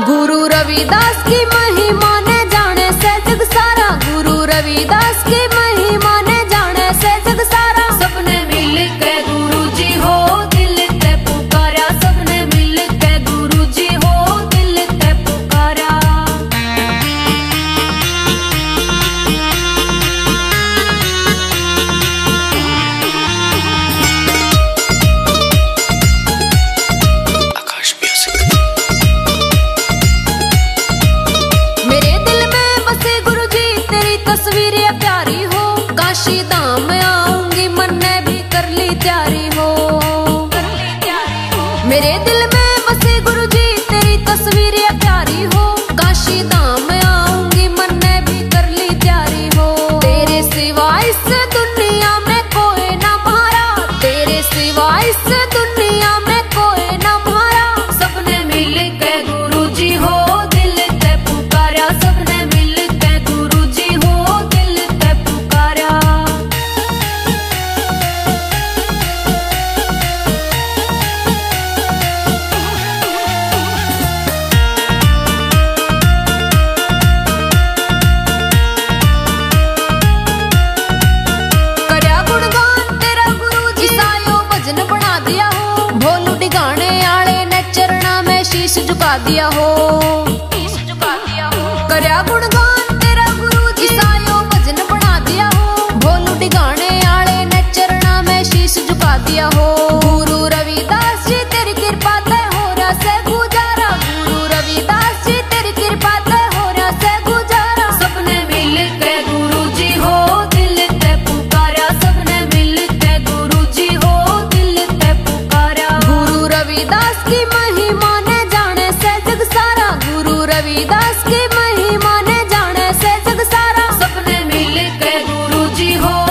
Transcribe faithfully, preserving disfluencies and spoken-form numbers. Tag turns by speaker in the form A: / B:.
A: गुरु रविदास की महिमा ने जाने से जग सारा, गुरु रविदास की महिमा ने जाने से जग सारा। सबने मिल के गुरु जी हो दिल ते पुकारा, सबने मिल के गुरु जी हो दिल ते पुकारा। मेरे दिल में बसे गुरु जी तेरी तस्वीर प्यारी हो, काशी धाम में आऊंगी मन ने भी कर ली तैयारी हो। मेरे दिल में बसे गुरु जी तेरी तस्वीर प्यारी हो, काशी धाम में आऊंगी मन ने भी कर ली तैयारी हो। तेरे सिवा इस दुनिया में कोई ना मारा, तेरे सिवा इस दुनिया में कोई ना मारा। सबने मिल के गुरु जी हो दिल ते पुकारा, सबने मिल के गुरु जी हो दिल ते पुकारा। करया गुणगान तेरा गुरु जी सायो भजन बना दिया हो, भोलू डिगाने आले ने चरणा में शीश झुका दिया हो। करया गुणगान तेरा गुरु जी सायो भजन बना दिया हो, भोलू डिगाने आले ने चरणा में शीश झुका दिया हो। गुरु रविदास जी तेरी कृपा ते हो रहा से गुजारा, गुरु रविदास जी तेरी कृपा ते हो रहा से गुजारा। सबने मिल के गुरु जी हो दिल ते पुकारा, सबने मिल के गुरु जी हो दिल ते पुकारा। गुरु रविदास की महिमा ने जाने से जग सारा, गुरु रविदास की महिमा ने जाने से जग सारा। सबने मिल के गुरु जी हो